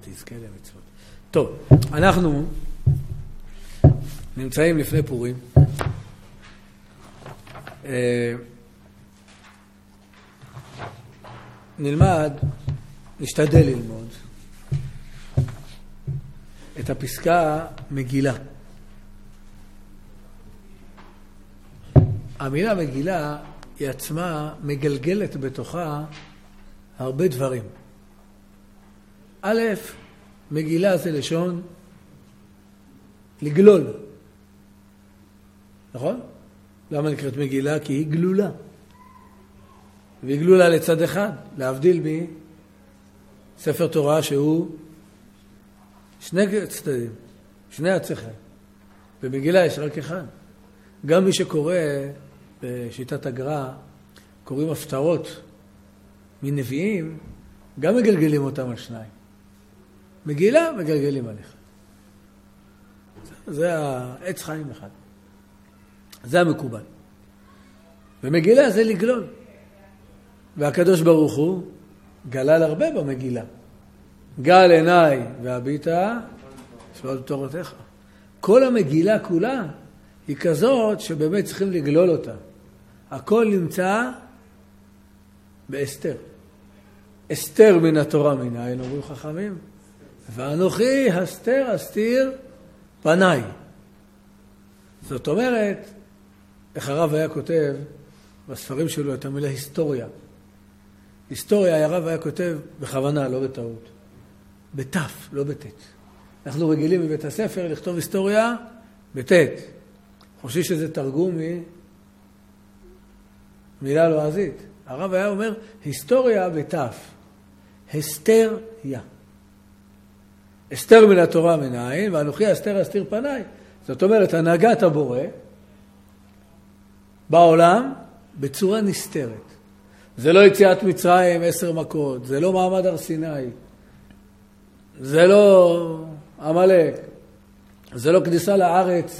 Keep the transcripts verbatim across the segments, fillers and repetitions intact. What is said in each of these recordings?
תזכה למצוות. טוב, אנחנו נמצאים לפני פורים. נלמד, נשתדל ללמוד את הפסקה מגילה. המילה מגילה היא עצמה מגלגלת בתוכה הרבה דברים. א', מגילה זה לשון לגלול. נכון? למה נקראת מגילה? כי היא גלולה. והיא גלולה לצד אחד, להבדיל מספר תורה שהוא שני צדדים, שני הצחים. במגילה יש רק אחד. גם מי שקורא בשיטת הגר"א, קוראים הפטרות מנביאים, גם מגלגלים אותם על שניים. מגילה מגלגלים עליך. זה העץ חיים אחד. זה המקובל. ומגילה זה לגלול. והקדוש ברוך הוא גלל הרבה במגילה. גל עיניי והביטה שמע תורתך. כל המגילה כולה היא כזאת שבאמת צריכים לגלול אותה. הכל נמצא באסתר. אסתר מן התורה מנין, אומרים חכמים. ואנוכי הסתר אסתיר פניי. זאת אומרת, איך הרב היה כותב בספרים שלו את המילה היסטוריה. היסטוריה הרב היה כותב בכוונה, לא בטעות. בתף, לא בתת. אנחנו רגילים בבית הספר לכתוב היסטוריה בתת. חושבים שזה תרגום ממילה לועזית. הרב היה אומר היסטוריה בתף. הסתריה. אסתר מן התורה מנין, ואנוכי אסתר אסתיר פניי. זאת אומרת, הנהגת הבורא בעולם בצורה נסתרת. זה לא יציאת מצרים עשר מכות, זה לא מעמד הר סיני, זה לא עמלק, זה לא כניסה לארץ,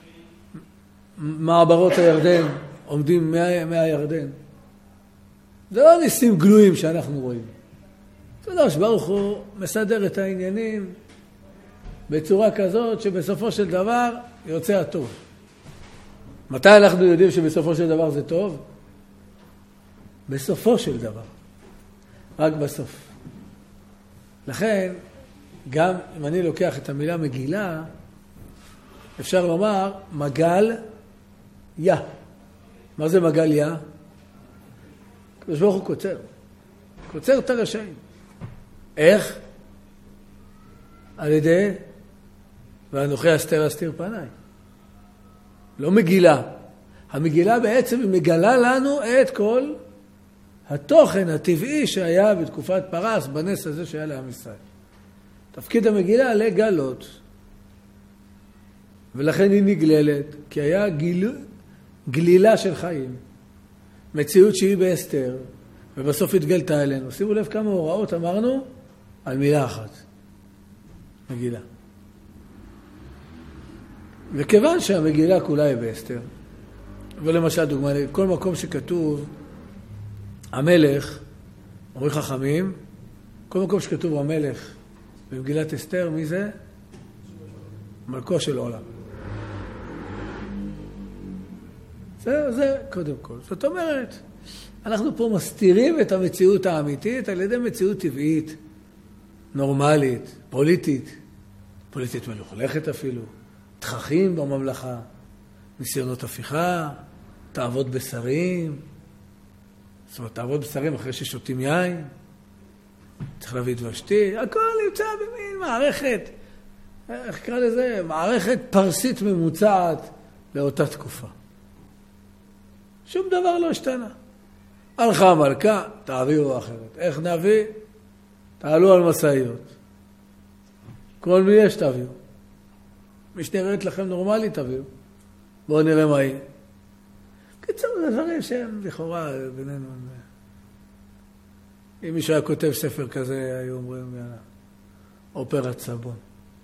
מעברות הירדן, עומדים מהירדן. זה לא ניסים גלויים שאנחנו רואים. הקדוש ברוך הוא מסדר את העניינים בצורה כזאת שבסופו של דבר יוצא הטוב. מתי אנחנו יודעים שבסופו של דבר זה טוב? בסופו של דבר. רק בסוף. לכן, גם אם אני לוקח את המילה מגילה, אפשר לומר מגל יא. מה זה מגל יא? הקדוש ברוך הוא קוצר. קוצר את הרשעים. איך? על ידי ואנוכי אסתר אסתיר פניי. לא מגילה. המגילה בעצם היא מגלה לנו את כל התוכן הטבעי שהיה בתקופת פרס, בנס הזה שהיה לעם ישראל. תפקיד המגילה לגלות. ולכן היא נגללת, כי היה גיל... גלילה של חיים. מציאות שהיא באסתר, ובסוף התגלתה אלינו. שימו לב כמה הוראות אמרנו על מילה אחת. מגילה. וכיוון שהמגילה כולה היא באסתר, ולמשל דוגמה, כל מקום שכתוב המלך, אומרים חכמים, כל מקום שכתוב המלך במגילת אסתר, מי זה? מלכו של עולם. זה, זה קודם כל. זאת אומרת, אנחנו פה מסתירים את המציאות האמיתית על ידי מציאות טבעית, נורמלית, פוליטית, פוליטית מלוכלכת אפילו, תככים בממלכה, ניסיונות הפיכה, תאוות בשרים, זאת אומרת, תאוות בשרים אחרי ששותים יין, צריך להביא את ושתי, הכל נמצא במין מערכת, איך קרא לזה? מערכת פרסית ממוצעת לאותה תקופה. שום דבר לא השתנה. הלכה המלכה, תעבירו אחרת. איך נביא? תעלו על מסעיות. כל מי יש תביאו. מי שנראית לכם נורמלי תביאו. בואו נראה מה יהיה. קיצור, זה דברים שהם לכאורה בינינו. אם מישהו היה כותב ספר כזה, היו אומרים, יאללה, אופרת סבון.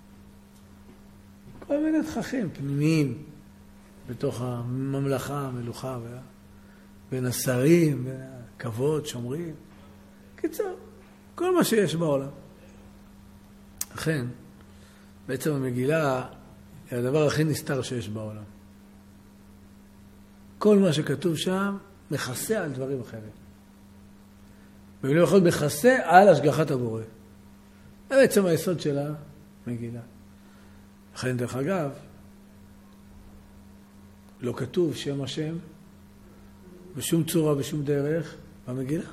כל מיני תככים פנימיים בתוך הממלכה, המלוכה, בין השרים, בין הכבוד, שומרים. קיצור, כל מה שיש בעולם. לכן, בעצם המגילה היא הדבר הכי נסתר שיש בעולם. כל מה שכתוב שם מכסה על דברים אחרים. במילים אחרות מכסה על השגחת הבורא. זה בעצם היסוד של המגילה. לכן, דרך אגב, לא כתוב שם השם בשום צורה, בשום דרך במגילה.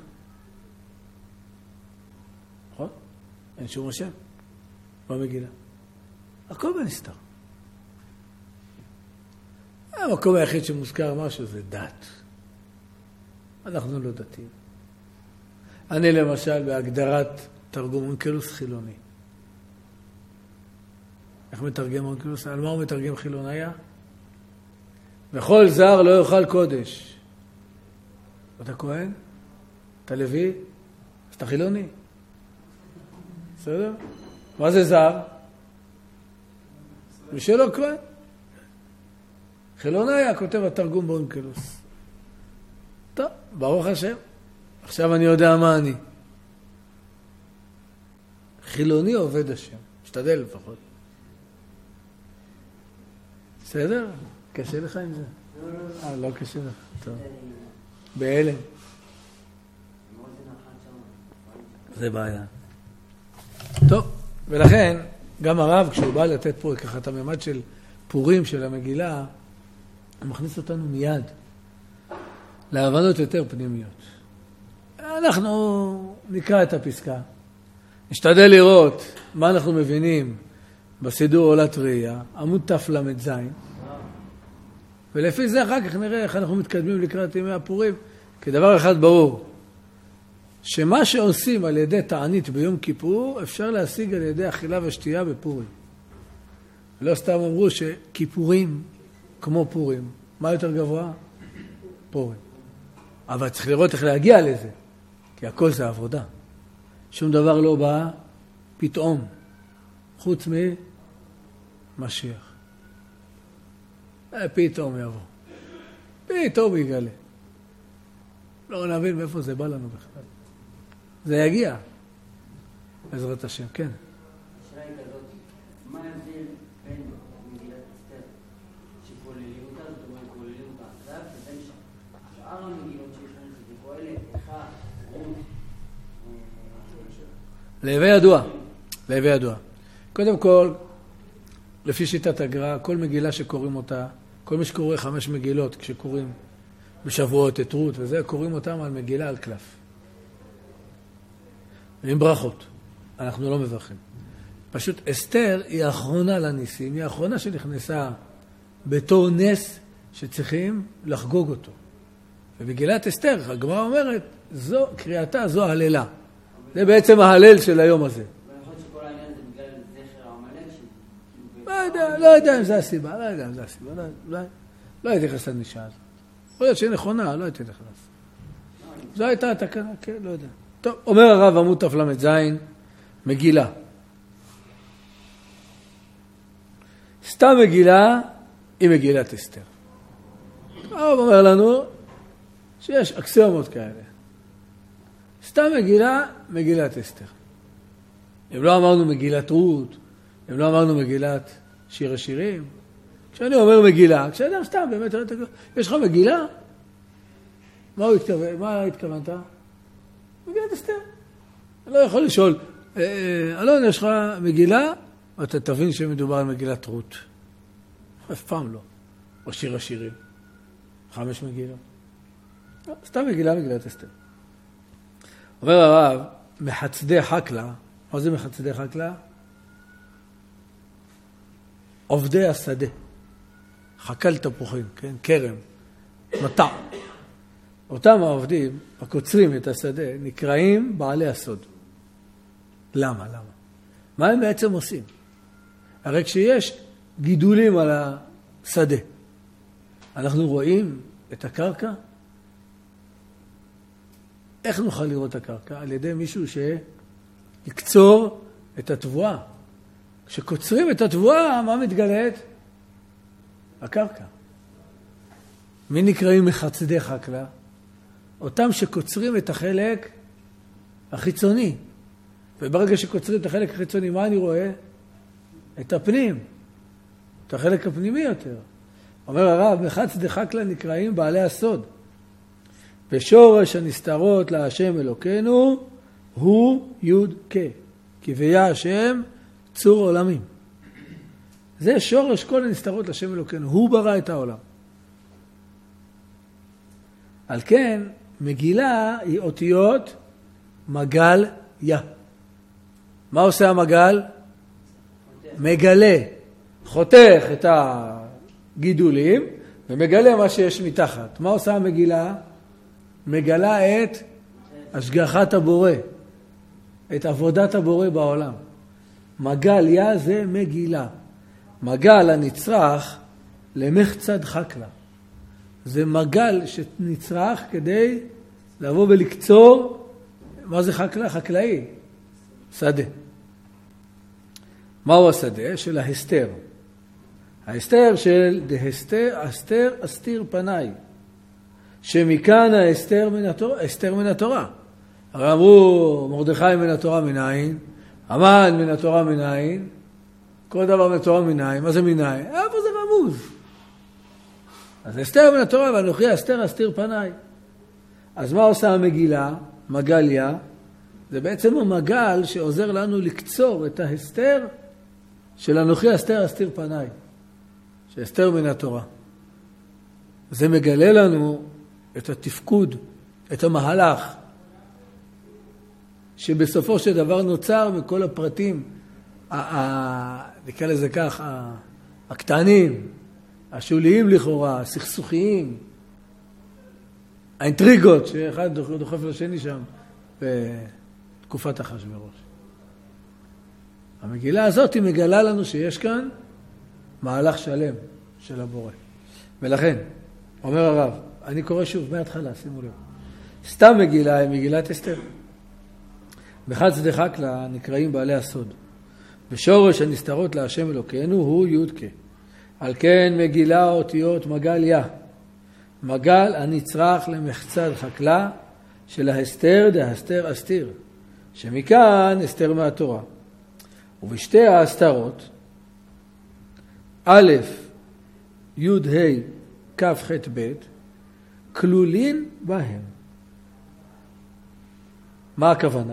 נכון? אין שום השם במגילה. הכל בנסתר. המקום היחיד שמוזכר משהו זה דת. אנחנו לא דתיים. אני למשל בהגדרת תרגום אונקלוס חילוני. איך מתרגם אונקלוס? על מה הוא מתרגם חילוניה? וכל זר לא יאכל קודש. אתה כהן? אתה לוי? אז אתה חילוני? בסדר? מה זה זר? ושלא כהן. חילוניה כותב התרגום באונקלוס. טוב, ברוך השם. עכשיו אני יודע מה אני. חילוני עובד השם. משתדל לפחות. בסדר? קשה לך עם זה? אה, לא קשה לך. טוב. בהלם. זה בעיה. טוב, ולכן, גם הרב, כשהוא בא לתת פה ככה את הממד של פורים של המגילה, הוא מכניס אותנו מיד להבנות יותר פנימיות. אנחנו נקרא את הפסקה, נשתדל לראות מה אנחנו מבינים בסידור עולת ראייה, עמוד תף למד זין, ולפי זה אחר כך נראה איך אנחנו מתקדמים לקראת ימי הפורים, כי דבר אחד ברור, שמה שעושים על ידי תענית ביום כיפור, אפשר להשיג על ידי אכילה ושתייה בפורים. לא סתם אמרו שכיפורים כמו פורים. מה יותר גבוה? פורים. אבל צריך לראות איך להגיע לזה, כי הכל זה עבודה. שום דבר לא בא פתאום, חוץ ממשיח. פתאום יבוא. פתאום יגלה. לא נבין מאיפה זה בא לנו בכלל. זה יגיע. בעזרת השם, כן. השאלה היא כזאת, מה ההבדל בין מגילת אסתר, שכוללים אותה, זאת אומרת, כוללים אותה עכשיו, ובין שאר המגילות שיש לנו, שזה כולל איכה, רות. להווה ידוע. להווה ידוע. קודם כל, לפי שיטת הגר"א, כל מגילה שקוראים אותה, כל מי שקורא חמש מגילות, כשקוראים בשבועות את רות וזה, קוראים אותם על מגילה על קלף. עם ברכות. אנחנו לא מברכים. פשוט אסתר היא האחרונה לניסים, היא האחרונה שנכנסה בתור נס שצריכים לחגוג אותו. ומגילת אסתר, הגמרא אומרת, זו קריאתה, זו הללה. זה בעצם ההלל של היום הזה. ויכול להיות שכל העניין זה בגלל זכר העמלק ש... לא יודע, לא יודע אם זה הסיבה, לא יודע אם זה הסיבה, לא, לא, לא הייתי נכנס לנישה הזאת. יכול להיות שהיא נכונה, לא הייתי נכנס. זו הייתה התקנה, כן, לא יודע. טוב, אומר הרב עמוד תף למד זין, מגילה. סתם מגילה היא מגילת אסתר. הרב אומר לנו שיש אקסיומות כאלה. סתם מגילה, מגילת אסתר. אם לא אמרנו מגילת רות, אם לא אמרנו מגילת שיר השירים, כשאני אומר מגילה, כשאדם סתם באמת, יש לך מגילה? מה הוא התכוון? מה התכוונת? מגילת אסתר. אני לא יכול לשאול, אלון, יש לך מגילה? ואתה תבין שמדובר על מגילת רות. אף פעם לא. או שיר השירים. חמש מגילות. לא, סתם מגילה, מגילת אסתר. אומר הרב, מחצדי חקלה, מה זה מחצדי חקלה? עובדי השדה. חקל תפוחים, כן? קרם, מטע. אותם העובדים, הקוצרים את השדה, נקראים בעלי הסוד. למה? למה? מה הם בעצם עושים? הרי כשיש גידולים על השדה, אנחנו רואים את הקרקע? איך נוכל לראות את הקרקע? על ידי מישהו שיקצור את התבואה. כשקוצרים את התבואה, מה מתגלית? הקרקע. מי נקראים מחצדי חקלה? אותם שקוצרים את החלק החיצוני. וברגע שקוצרים את החלק החיצוני, מה אני רואה? את הפנים, את החלק הפנימי יותר. אומר הרב, מחץ דחקלה נקראים בעלי הסוד. ושורש הנסתרות להשם אלוקינו הוא יוד כה. כי ויה השם צור עולמים. זה שורש כל הנסתרות להשם אלוקינו. הוא ברא את העולם. על כן, מגילה היא אותיות מגל יה. מה עושה המגל? מגלה. חותך את הגידולים ומגלה מה שיש מתחת. מה עושה המגילה? מגלה את השגחת הבורא. את עבודת הבורא בעולם. מגל יה זה מגילה. מגל הנצרך למחצד חקלה. זה מגל שנצרך כדי לבוא ולקצור. מה זה חקלה? חקלאי. שדה. מהו השדה? של ההסתר. ההסתר של דהסתר, הסתר, אסתיר פניי. שמכאן ההסתר מן התורה, הסתר מן התורה. הרי אמרו, מרדכי מן התורה מנין, המן מן התורה מנין, כל דבר מן התורה מנין, מה זה מנין? איפה זה רמוז? אז הסתר מן התורה, ואנוכי הסתר אסתיר פניי. אז מה עושה המגילה? מגליה. זה בעצם המגל שעוזר לנו לקצור את ההסתר של אנוכי הסתר אסתיר פניי. שהסתר מן התורה. זה מגלה לנו את התפקוד, את המהלך, שבסופו של דבר נוצר מכל הפרטים, נקרא לזה כך, הקטנים, השוליים לכאורה, הסכסוכיים, האינטריגות שאחד דוחף לשני שם בתקופת אחשוורוש. המגילה הזאת היא מגלה לנו שיש כאן מהלך שלם של הבורא. ולכן, אומר הרב, אני קורא שוב מההתחלה, שימו לב. סתם מגילה היא מגילת אסתר. בחד שדה חקלה נקראים בעלי הסוד. ושורש הנסתרות להשם אלוקינו הוא יוד כה. על כן מגילה אותיות מגל יה. מגל הנצרך למחצד חקלה של ההסתר דהסתר אסתיר. שמכאן אסתר מהתורה. ובשתי ההסתרות, א', י' ה' כ' ח' ב', כלולין בהם. מה הכוונה?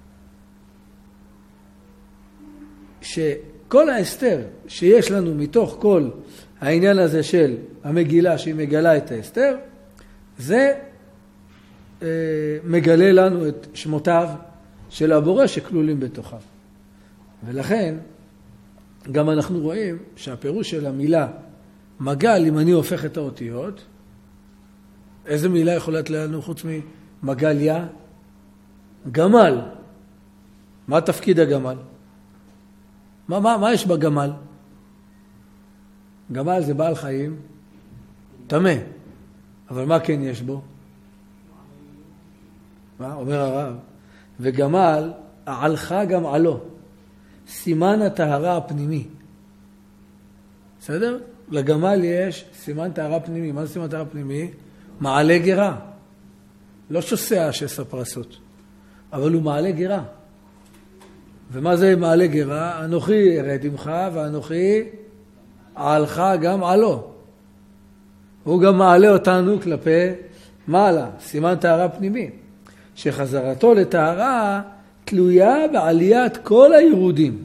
שכל ההסתר שיש לנו מתוך כל העניין הזה של המגילה שהיא מגלה את ההסתר, זה אה, מגלה לנו את שמותיו של הבורא שכלולים בתוכיו. ולכן גם אנחנו רואים שהפירוש של המילה מגל, אם אני הופך את האותיות, איזה מילה יכולה תהיה לנו חוץ ממגליה? גמל. מה תפקיד הגמל? מה, מה, מה יש בגמל? גמל זה בעל חיים טמא. אבל מה כן יש בו? מה? אומר הרב. וגמל, עלך גם עלו. סימן הטהרה הפנימי. בסדר? לגמל יש סימן טהרה פנימי. מה זה סימן טהרה פנימי? מעלה גרה. לא שוסע שסע פרסות. אבל הוא מעלה גרה. ומה זה מעלה גרה? אנוכי ארד עמך ואנוכי עלך גם עלו. הוא גם מעלה אותנו כלפי מעלה. סימן טהרה פנימי. שחזרתו לטהרה תלויה בעליית כל הירודים.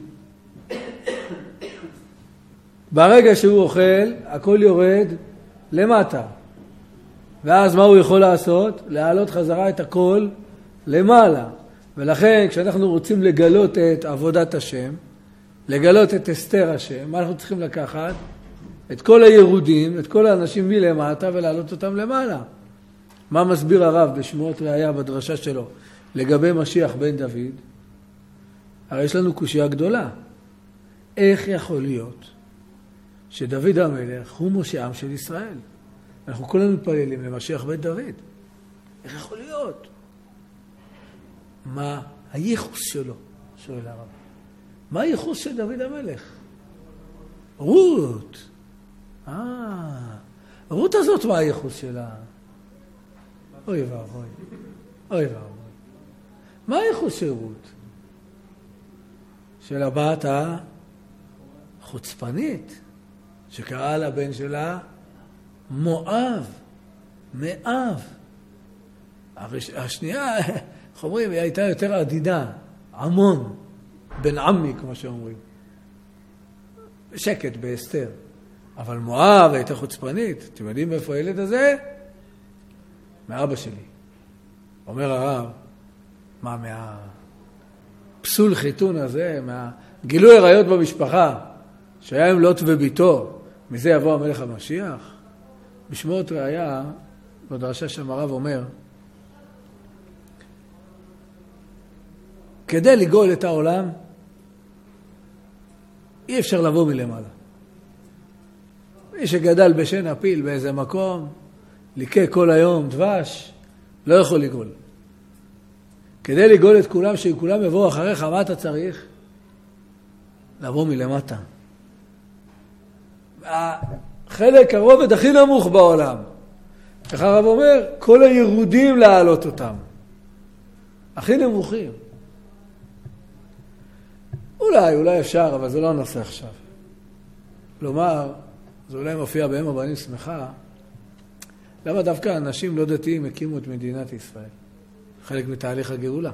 ברגע שהוא אוכל, הכל יורד למטה. ואז מה הוא יכול לעשות? להעלות חזרה את הכל למעלה. ולכן כשאנחנו רוצים לגלות את עבודת השם, לגלות את אסתר השם, מה אנחנו צריכים לקחת? את כל הירודים, את כל האנשים מלמטה ולהעלות אותם למעלה. מה מסביר הרב בשמועות ראיה בדרשה שלו לגבי משיח בן דוד? הרי יש לנו קושיה גדולה. איך יכול להיות שדוד המלך הוא מושיעם של ישראל? אנחנו כולנו מתפללים למשיח בן דוד. איך יכול להיות? מה הייחוס שלו? שואל הרב. מה הייחוס של דוד המלך? רות. אה, רות הזאת מה הייחוס שלה? אוי ואבוי. אוי ואבוי. מה הייחוס של רות? של הבת החוצפנית, שקראה לבן שלה מואב, מאב. השנייה, איך אומרים, היא הייתה יותר עדינה, עמון, בן עמי, כמו שאומרים. שקט בהסתר. אבל מואב הייתה חוצפנית. אתם יודעים איפה הילד הזה? מאבא שלי. אומר הרב, מה, מהפסול חיתון הזה, מהגילוי עריות במשפחה, שהיה עם לוט וביתו, מזה יבוא המלך המשיח? בשמות ראיה, בדרשה שם הרב אומר, כדי לגאול את העולם, אי אפשר לבוא מלמעלה. מי שגדל בשן הפיל באיזה מקום, ליקה כל היום דבש, לא יכול לגאול. כדי לגאול את כולם, שכולם יבואו אחריך, מה אתה צריך? לבוא מלמטה. החלק הרובד הכי נמוך בעולם. איך הרב אומר? כל הירודים להעלות אותם. הכי נמוכים. אולי, אולי אפשר, אבל זה לא נעשה עכשיו. כלומר, זה אולי מופיע בהם הבנים שמחה, למה דווקא אנשים לא דתיים הקימו את מדינת ישראל? חלק מתהליך הגאולה.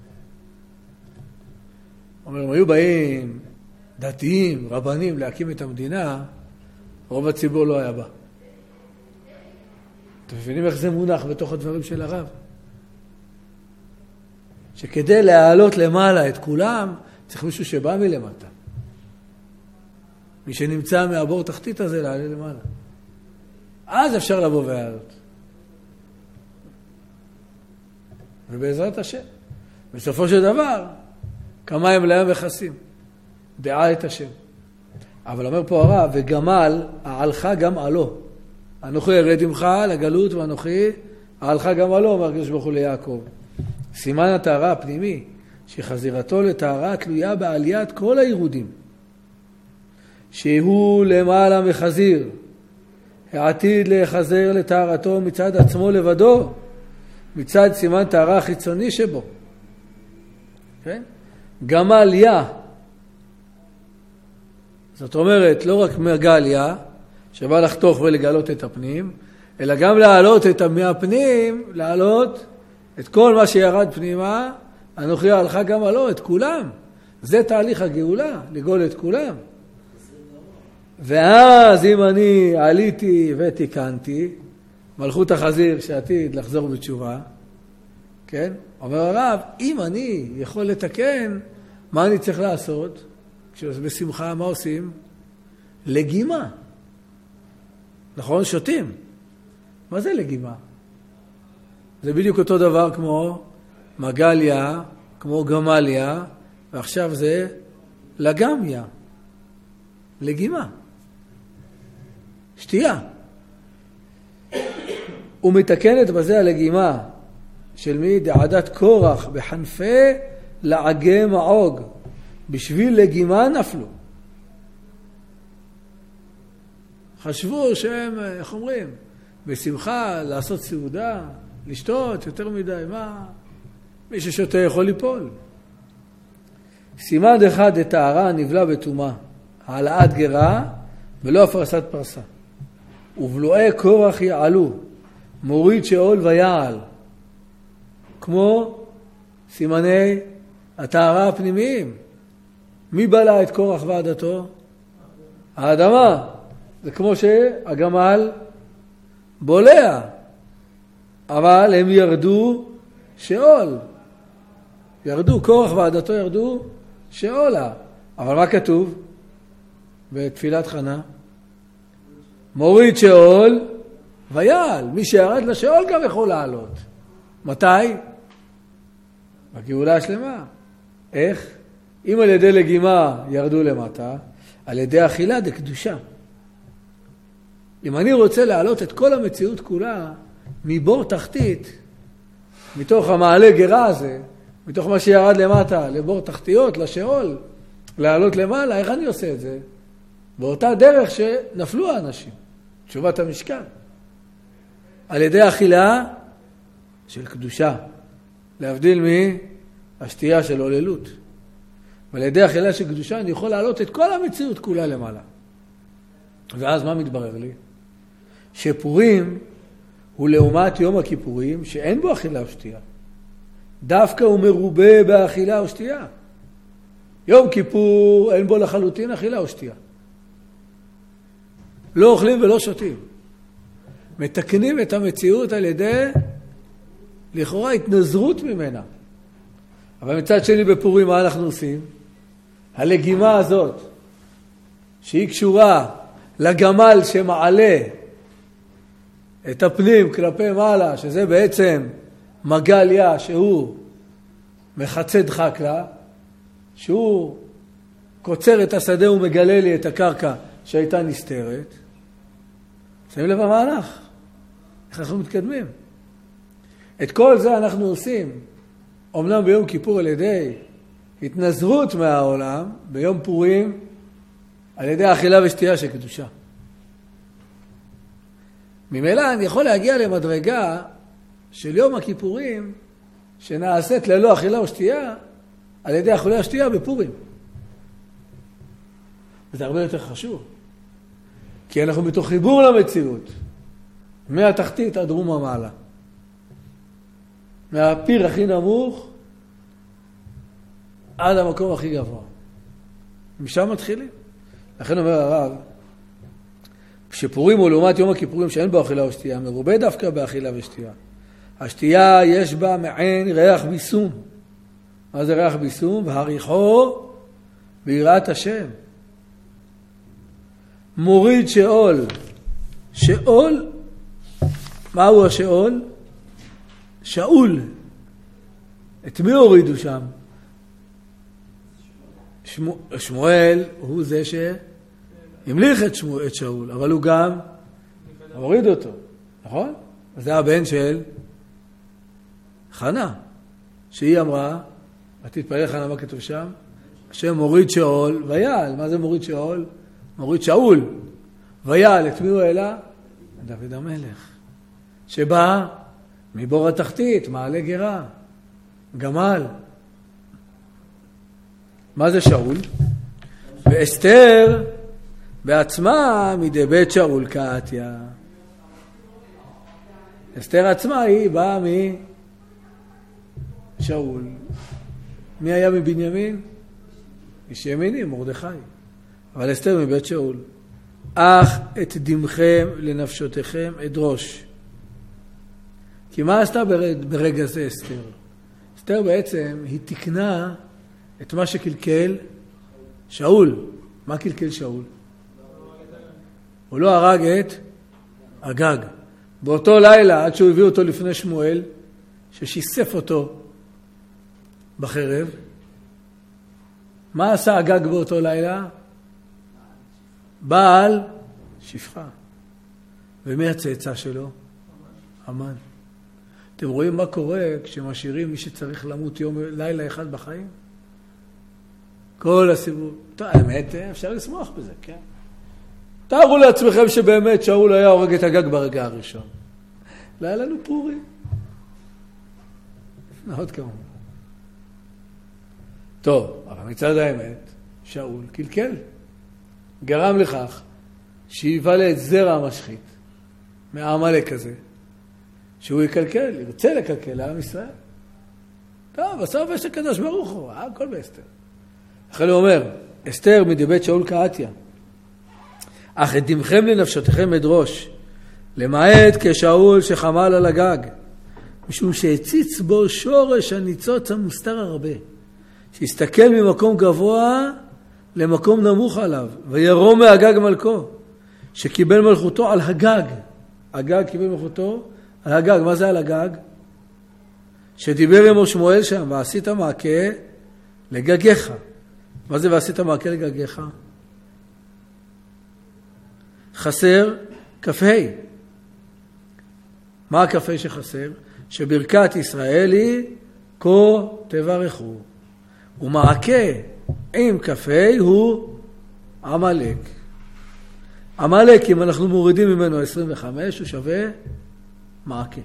אומר, הם היו באים דתיים, רבנים, להקים את המדינה, רוב הציבור לא היה בה. אתם מבינים איך זה מונח בתוך הדברים של הרב? שכדי להעלות למעלה את כולם, צריך מישהו שבא מלמטה. מי שנמצא מהבור תחתית הזה, לעלה למעלה. אז אפשר לבוא ולעלות. ובעזרת השם. בסופו של דבר, כמה הם להם מכסים. דעה את השם. אבל אומר פה הרב, וגמל, העלך גם עלו. אנוכי ירד עמך לגלות, ואנוכי, העלך גם עלו, אומר הקדוש ברוך הוא ליעקב. סימן הטהרה הפנימי, שחזירתו לטהרה תלויה בעליית כל הירודים. שהוא למעלה מחזיר, העתיד להחזר לטהרתו מצד עצמו לבדו, מצד סימן טהרה החיצוני שבו. כן? גמליה. זאת אומרת, לא רק מגליה, שבא לחתוך ולגלות את הפנים, אלא גם להעלות את מהפנים, להעלות את כל מה שירד פנימה, אנוכי עלך גם עלו, את כולם. זה תהליך הגאולה, לגאול את כולם. ואז אם אני עליתי ותיקנתי, מלכות החזיר שעתיד לחזור בתשובה, כן? אומר הרב, אם אני יכול לתקן, מה אני צריך לעשות? כשבשמחה, מה עושים? לגימה. נכון? שותים. מה זה לגימה? זה בדיוק אותו דבר כמו מגליה, כמו גמליה, ועכשיו זה לגמיה. לגימה. שתייה. ומתקנת בזה הלגימה של מי? דעדת קורח בחנפה לעגה מעוג. בשביל לגימה נפלו. חשבו שהם, איך אומרים, בשמחה לעשות סעודה, לשתות יותר מדי, מה? מי ששותה יכול ליפול. סימן אחד דטהרה נבלה בטומאה, העלאת גרה ולא הפרסת פרסה. ובלועי קורח יעלו, מוריד שאול ויעל. כמו סימני הטהרה הפנימיים. מי בלע את קורח ועדתו? האדמה. זה כמו שהגמל בולע. אבל הם ירדו שאול. ירדו, קורח ועדתו ירדו שאולה. אבל מה כתוב בתפילת חנה? מוריד שאול ויעל. מי שירד לשאול גם יכול לעלות. מתי? בגאולה השלמה. איך? אם על ידי לגימה ירדו למטה, על ידי אכילה דקדושה. אם אני רוצה להעלות את כל המציאות כולה מבור תחתית, מתוך המעלה גרה הזה, מתוך מה שירד למטה, לבור תחתיות, לשאול, להעלות למעלה, איך אני עושה את זה? באותה דרך שנפלו האנשים, תשובת המשכן. על ידי אכילה של קדושה, להבדיל מהשתייה של עוללות. ועל ידי אכילה של קדושה אני יכול להעלות את כל המציאות כולה למעלה. ואז מה מתברר לי? שפורים הוא לעומת יום הכיפורים שאין בו אכילה או שתייה. דווקא הוא מרובה באכילה או שתייה. יום כיפור אין בו לחלוטין אכילה או שתייה. לא אוכלים ולא שותים. מתקנים את המציאות על ידי לכאורה התנזרות ממנה. אבל מצד שני בפורים מה אנחנו עושים? הלגימה הזאת שהיא קשורה לגמל שמעלה את הפנים כלפי מעלה, שזה בעצם מגליה שהוא מחצה דחק לה, שהוא קוצר את השדה ומגלה לי את הקרקע שהייתה נסתרת. שמים לב המהלך. איך אנחנו מתקדמים? את כל זה אנחנו עושים, אומנם ביום כיפור על ידי התנזרות מהעולם, ביום פורים על ידי אכילה ושתייה של קדושה. ממילא אני יכול להגיע למדרגה של יום הכיפורים שנעשית ללא אכילה או שתייה על ידי אכילה ושתייה בפורים. וזה הרבה יותר חשוב. כי אנחנו בתוך חיבור למציאות. מהתחתית עד רום המעלה. מהפיר הכי נמוך עד המקום הכי גבוה. משם מתחילים. לכן אומר הרב, שפורים הוא לעומת יום הכיפורים שאין בו אכילה או שתייה, מרובה דווקא באכילה ושתייה. השתייה יש בה מעין ריח ביסום. מה זה ריח ביסום? והריחו ביראת השם. מוריד שאול. שאול, מהו השאול? שאול. את מי הורידו שם? שמו, שמואל הוא זה שהמליך את, שמו, את שאול, אבל הוא גם הוריד אותו, נכון? זה הבן של חנה, שהיא אמרה, תתפלל חנה, מה כתוב שם? השם מוריד שאול ויעל. מה זה מוריד שאול? מוריד שאול ויעל. את מי הוא העלה? דוד המלך, שבא מבור התחתית, מעלה גרה, גמל. מה זה שאול? ואסתר בעצמה מדי בית שאול קעתיה. אסתר עצמה היא באה משאול. מי היה מבנימין? איש ימיני, מרדכי. אבל אסתר מבית שאול. אך את דמכם לנפשותיכם אדרוש. כי מה עשתה ברגע זה אסתר? אסתר בעצם היא תקנה את מה שקלקל שאול. מה קלקל שאול? הוא לא הרג את אגג. באותו לילה, עד שהוא הביא אותו לפני שמואל, ששיסף אותו בחרב, מה עשה אגג באותו לילה? בעל שפחה. ומי הצאצא שלו? המן. אתם רואים מה קורה כשמשאירים מי שצריך למות יום לילה אחד בחיים? כל הסיבוב. טוב, האמת, אפשר לשמוח בזה, כן? תארו לעצמכם שבאמת שאול היה הורג את אגג ברגע הראשון. לא היה לנו פורים. עוד כמה. טוב, אבל מצד האמת, שאול קלקל. גרם לכך שיבלה את זרע המשחית מהעמלק הזה, שהוא יקלקל, ירצה לקלקל לעם ישראל. טוב, בסוף יש הקדוש ברוך הוא, הכל באסתר. לכן הוא אומר, אסתר מדי בית שאול קעתיה, אך את דמכם לנפשותיכם אדרוש, למעט כשאול שחמל על הגג, משום שהציץ בו שורש הניצוץ המוסתר הרבה, שהסתכל ממקום גבוה למקום נמוך עליו, וירום מהגג מלכו, שקיבל מלכותו על הגג. הגג קיבל מלכותו על הגג. מה זה על הגג? שדיבר עמו שמואל שם, ועשית מעקה לגגיך. מה זה ועשית מעקה לגגיך? חסר כ"ה. מה הכ"ה שחסר? שברכת ישראל היא כה תברכו. ומעקה עם כ"ה הוא עמלק. עמלק, אם אנחנו מורידים ממנו עשרים וחמש, הוא שווה מעקה.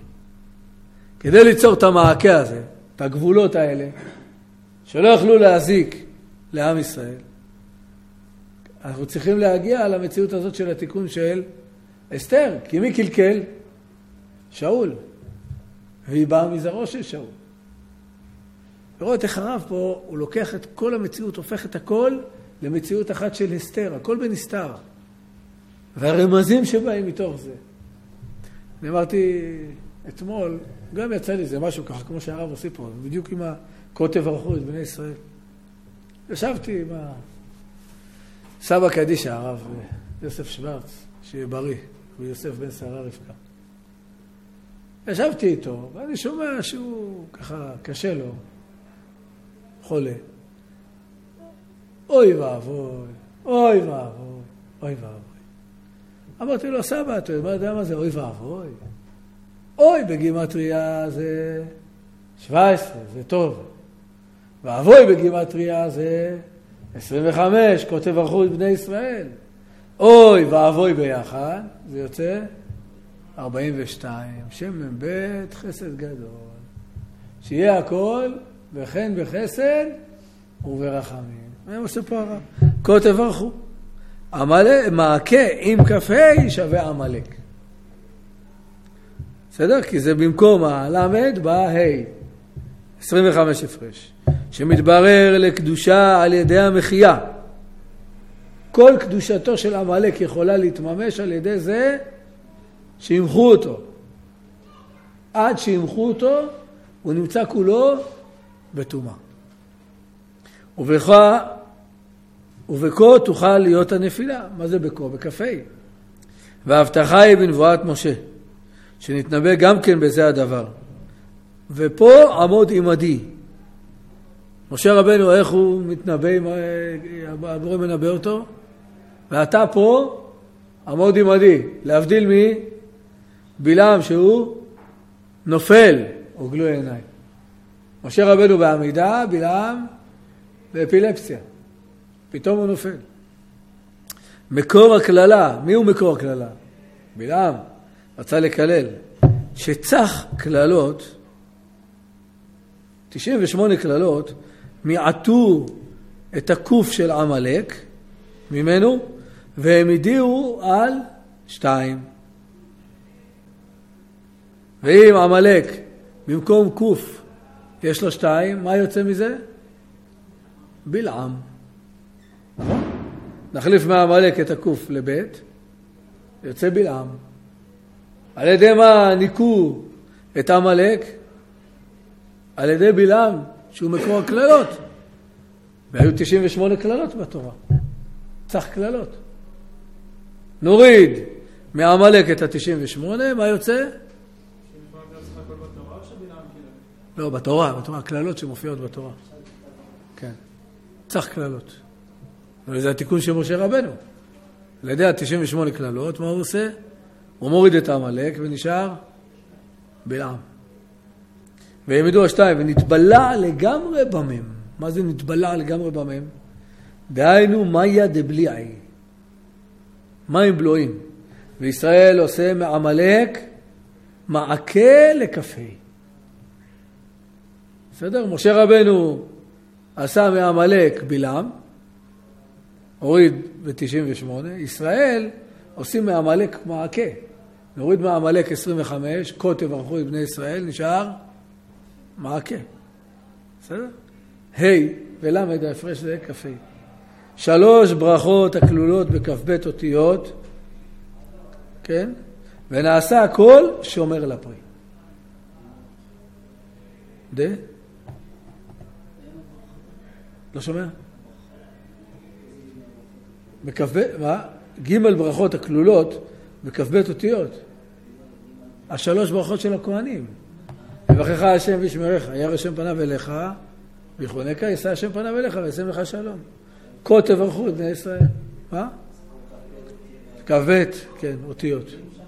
כדי ליצור את המעקה הזה, את הגבולות האלה, שלא יכלו להזיק לעם ישראל. אנחנו צריכים להגיע למציאות הזאת של התיקון של אסתר, כי מי קלקל? שאול. והיא באה מזרעו של שאול. ורואה איך הרב פה, הוא לוקח את כל המציאות, הופך את הכל למציאות אחת של אסתר, הכל בנסתר. והרמזים שבאים מתוך זה. אני אמרתי אתמול, גם יצא לי זה משהו ככה, כמו שהרב עושה פה, בדיוק עם הכותב ערכו את בני ישראל. ישבתי עם סבא קדישה, הרב יוסף שוורץ, שיהיה בריא, ויוסף בן שרה רבקה. ישבתי איתו, ואני שומע שהוא ככה קשה לו, חולה. אוי ואבוי, אוי ואבוי, אוי ואבוי. אמרתי לו, סבא, אתה יודע מה זה אוי ואבוי? אוי בגימטריה זה שבע עשרה, זה טוב. ואבוי בגימטריה זה עשרים וחמש, כותב ערכו את בני ישראל. אוי ואבוי ביחד, זה יוצא ארבעים ושתיים, שם מבית חסד גדול. שיהיה הכל וכן בחסד וברחמים. מה עושה פה הרב? כותב ערכו. מעקה עם קפה שווה עמלק. בסדר? כי זה במקום הלמד בא ה' עשרים וחמש הפרש. שמתברר לקדושה על ידי המחייה. כל קדושתו של עמלק יכולה להתממש על ידי זה שימחו אותו. עד שימחו אותו, הוא נמצא כולו בטומאה. ובכה, ובכה תוכל להיות הנפילה. מה זה בכה? בקפי. וההבטחה היא בנבואת משה, שנתנבא גם כן בזה הדבר. ופה עמוד עמדי. משה רבנו, איך הוא מתנבא, הבורא מנבא אותו? ואתה פה עמוד עמדי, להבדיל מי? בלעם שהוא נופל או גלוי עיניים. משה רבנו בעמידה, בלעם באפילפסיה. פתאום הוא נופל. מקור הכללה, מי הוא מקור הכללה? בלעם רצה לקלל. שצח כללות, תשעים ושמונה כללות, מיעטו את הקוף של עמלק ממנו, והם הדיעו על שתיים. ואם עמלק במקום קוף יש לו שתיים, מה יוצא מזה? בלעם. נכון? נחליף מעמלק את הקוף לבית, יוצא בלעם. על ידי מה ניקו את עמלק? על ידי בלעם, שהוא מקור הכללות. והיו תשעים ושמונה כללות בתורה. צריך כללות. נוריד מעמלק את ה-תשעים ושמונה, מה יוצא? לא, בתורה, בתורה, הכללות שמופיעות בתורה. כן. צריך כללות. וזה התיקון של משה רבנו. על ידי ה-תשעים ושמונה כללות, מה הוא עושה? הוא מוריד את העמלק ונשאר בלעם. והם ידעו השתיים, ונתבלע לגמרי במם. מה זה נתבלע לגמרי במם? דהיינו, מיה דבליעי. מים בלועים. וישראל עושה מעמלק מעקה לקפה. בסדר? משה רבנו עשה מעמלק בלעם, הוריד ב-תשעים ושמונה. ישראל עושים מעמלק מעקה. נוריד מעמלק עשרים וחמש, כותב ערכו את בני ישראל, נשאר מעקה. בסדר? היי, ולמד ההפרש זה קפה. שלוש ברכות הכלולות בכ"ב אותיות, כן? ונעשה הכל שומר לפרי. דה? לא שומע? בכ"ב, מה? ג' ברכות הכלולות בכ"ב אותיות. השלוש ברכות של הכהנים. יברכך השם וישמרך, ירא השם פניו אליך, ויחונקה, יישא השם פניו אליך וישם לך שלום. כה תברכו את בני ישראל. מה? כ"ב, כן, אותיות.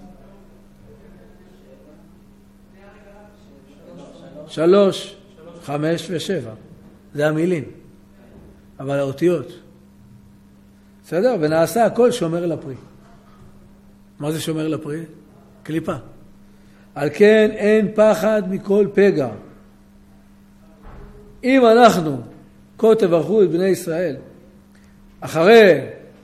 שלוש, חמש ושבע. זה המילים. אבל האותיות. בסדר? ונעשה הכל שומר לפרי. מה זה שומר לפרי? קליפה. על כן אין פחד מכל פגע. אם אנחנו כה תברכו את בני ישראל. אחרי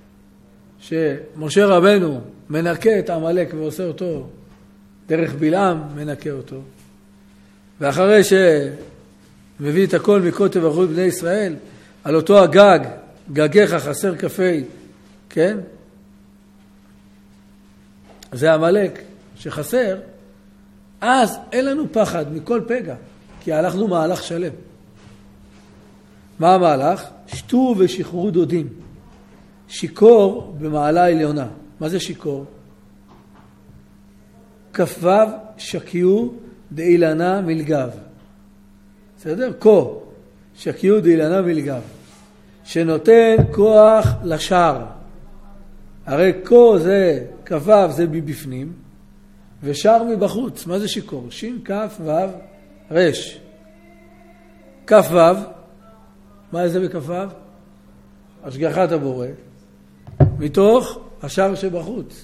שמשה רבנו מנקה את עמלק ועושה אותו דרך בלעם, מנקה אותו. ואחרי שמביא את הכל מכה תברכו את בני ישראל, על אותו הגג, גגיך חסר כפי, כן? זה עמלק שחסר, אז אין לנו פחד מכל פגע, כי הלכנו מהלך שלם. מה המהלך? שתו ושחררו דודים. שיקור במעלה עליונה. מה זה שיקור? כפב שקיעו דאילנה מלגב. בסדר? כה שקיעו דאילנה מלגב. שנותן כוח לשער. הרי כה זה כפב זה מבפנים, ושער מבחוץ. מה זה שיקור? שין כף וו רש. כף וו, מה זה בכף וו? השגחת הבורא, מתוך השער שבחוץ.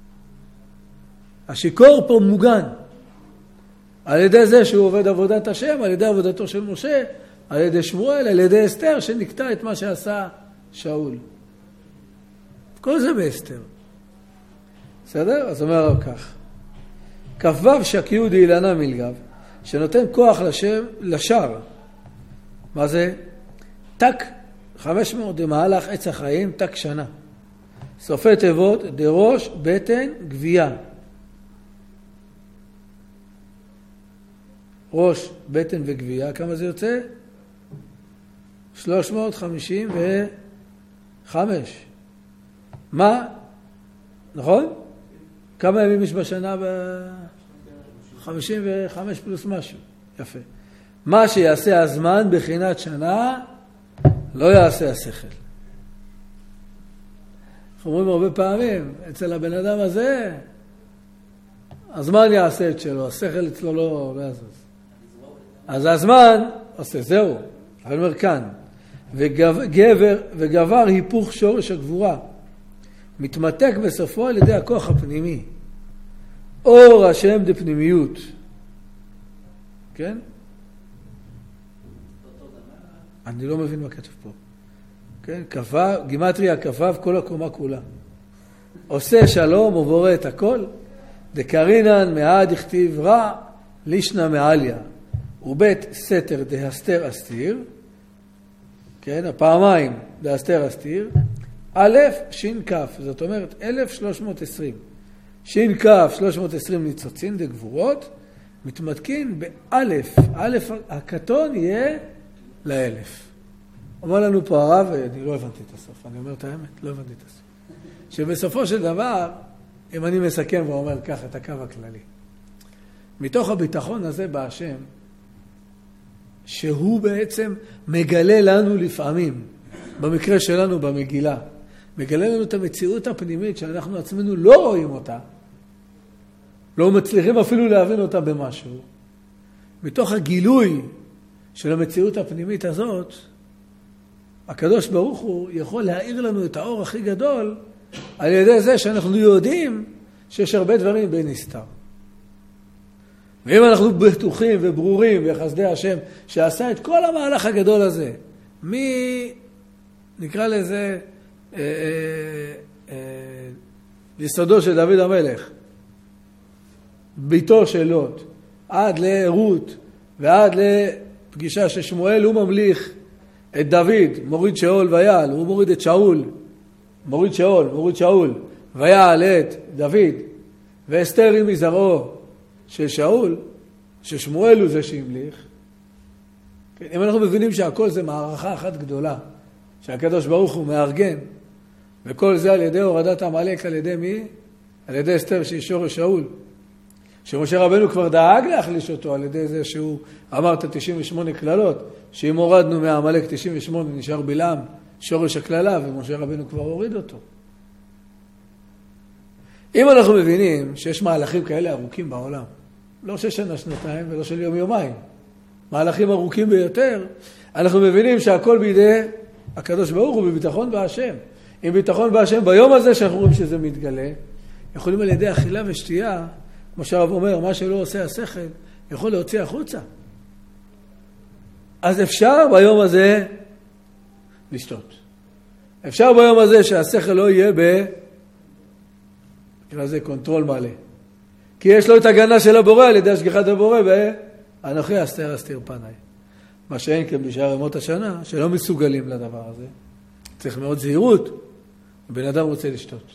השיקור פה מוגן, על ידי זה שהוא עובד עבודת השם, על ידי עבודתו של משה, על ידי שמואל, על ידי אסתר שנקטע את מה שעשה שאול. כל זה באסתר. בסדר? אז אומר הרב כך. כ"ו שקיעו דאילנה מלגב, שנותן כוח לשם, לשער. מה זה? תק חמש מאות דמהלך עץ החיים, תק שנה. סופי תיבות, דראש, בטן, גבייה. ראש, בטן וגבייה, כמה זה יוצא? שלוש מאות חמישים וחמש. מה? נכון? כמה ימים יש בשנה? ב-חמישים וחמש פלוס משהו. יפה. מה שיעשה הזמן בחינת שנה, לא יעשה השכל. אנחנו אומרים הרבה פעמים, אצל הבן אדם הזה, הזמן יעשה את שלו, השכל אצלו לא, לא יעשה. אז הזמן עושה, זהו. אני אומר כאן, וגבר, וגבר היפוך שורש הגבורה. מתמתק בסופו על ידי הכוח הפנימי. אור השם דפנימיות. כן? אני לא מבין מה כתוב פה. כן? כפב, גימטריה כפב כל הקומה כולה. עושה שלום ובורא את הכל. דקרינן מעד הכתיב רע לישנה מעליה. ובית סתר דהסתר אסתיר. כן? הפעמיים דהסתר אסתיר. א' שין כף, זאת אומרת אלף שלוש מאות ועשרים. שין כף שלוש מאות ועשרים ניצוצין דגבורות, מתמתקין באלף, אלף הקטון יהיה לאלף. אומר לנו פה הרב, אני לא הבנתי את הסוף, אני אומר את האמת, לא הבנתי את הסוף. שבסופו של דבר, אם אני מסכם ואומר כך את הקו הכללי, מתוך הביטחון הזה בהשם, שהוא בעצם מגלה לנו לפעמים, במקרה שלנו במגילה, מגלה לנו את המציאות הפנימית שאנחנו עצמנו לא רואים אותה, לא מצליחים אפילו להבין אותה במשהו. מתוך הגילוי של המציאות הפנימית הזאת, הקדוש ברוך הוא יכול להאיר לנו את האור הכי גדול, על ידי זה שאנחנו יודעים שיש הרבה דברים בין נסתר. ואם אנחנו בטוחים וברורים בחסדי השם שעשה את כל המהלך הגדול הזה, מי נקרא לזה אה, אה, אה, יסודו של דוד המלך, ביתו של לוט, עד לרות ועד לפגישה ששמואל הוא ממליך את דוד, מוריד שאול ויעל, הוא מוריד את שאול, מוריד שאול, מוריד שאול, ויעל את דוד, ואסתר היא מזרעו של שאול, ששמואל הוא זה שהמליך. כן, אם אנחנו מבינים שהכל זה מערכה אחת גדולה, שהקדוש ברוך הוא מארגן, וכל זה על ידי הורדת עמלק, על ידי מי? על ידי אסתר שהיא שורש שאול. שמשה רבנו כבר דאג להחליש אותו על ידי זה שהוא אמר את תשעים ושמונה כללות, שאם הורדנו מהעמלק תשעים ושמונה נשאר בלעם שורש הכללה, ומשה רבנו כבר הוריד אותו. אם אנחנו מבינים שיש מהלכים כאלה ארוכים בעולם, לא של שנה, שנתיים ולא של יום יומיים, מהלכים ארוכים ביותר, אנחנו מבינים שהכל בידי הקדוש ברוך הוא בביטחון בהשם. עם ביטחון בהשם ביום הזה שאנחנו רואים שזה מתגלה, יכולים על ידי אכילה ושתייה, כמו שהרב אומר, מה שלא עושה השכל, יכול להוציא החוצה. אז אפשר ביום הזה לשתות. אפשר ביום הזה שהשכל לא יהיה ב... זה קונטרול מלא. כי יש לו את הגנה של הבורא על ידי השגיחת הבורא ואנוכי אסתר אסתיר פניי. מה שאין כן בשאר ימות השנה, שלא מסוגלים לדבר הזה. צריך מאוד זהירות. בן אדם רוצה לשתות.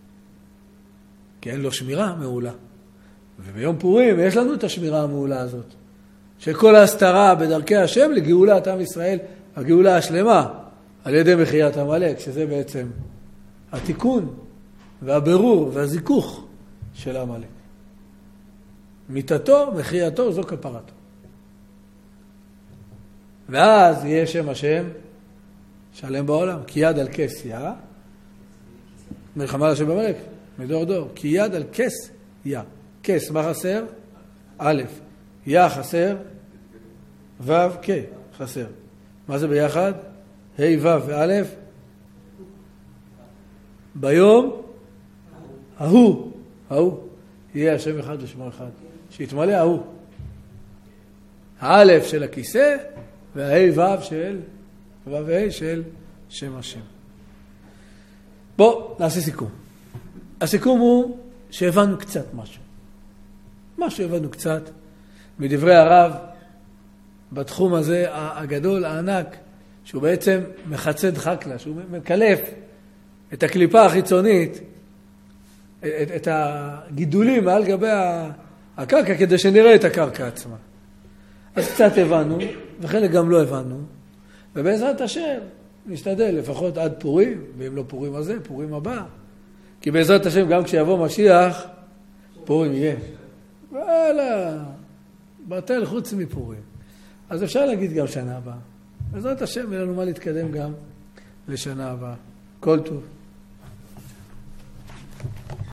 כי אין לו שמירה מעולה. וביום פורים יש לנו את השמירה המעולה הזאת. שכל ההסתרה בדרכי השם לגאולת עם ישראל, הגאולה השלמה, על ידי מחיית עמלק, שזה בעצם התיקון והבירור והזיכוך של עמלק. מיתתו, מחייתו, זו כפרתו. ואז יהיה שם השם שלם בעולם. כי יד על כס יא, מלחמה לשם במלך, מדור דור. כי יד על כס יא. כס, מה חסר? א', יא חסר, ו', כ' חסר. מה זה ביחד? ה' ו' וא', ביום ההוא, ההוא, יהיה השם אחד ושמו אחד. שיתמלא ההוא. האלף של הכיסא, והה' ו' של, ו' וה' של שם השם. בוא, נעשה סיכום. הסיכום הוא שהבנו קצת משהו. משהו הבנו קצת מדברי הרב בתחום הזה הגדול, הענק, שהוא בעצם מחצד חקלה, שהוא מקלף את הקליפה החיצונית, את, את הגידולים מעל גבי הקרקע, כדי שנראה את הקרקע עצמה. אז קצת הבנו, וחלק גם לא הבנו, ובעזרת השם נשתדל לפחות עד פורים, ואם לא פורים הזה, פורים הבא. כי בעזרת השם גם כשיבוא משיח, פורים יהיה. וואלה, בטל חוץ מפורים. אז אפשר להגיד גם שנה הבאה. בעזרת השם, יהיה לנו מה להתקדם גם לשנה הבאה. כל טוב.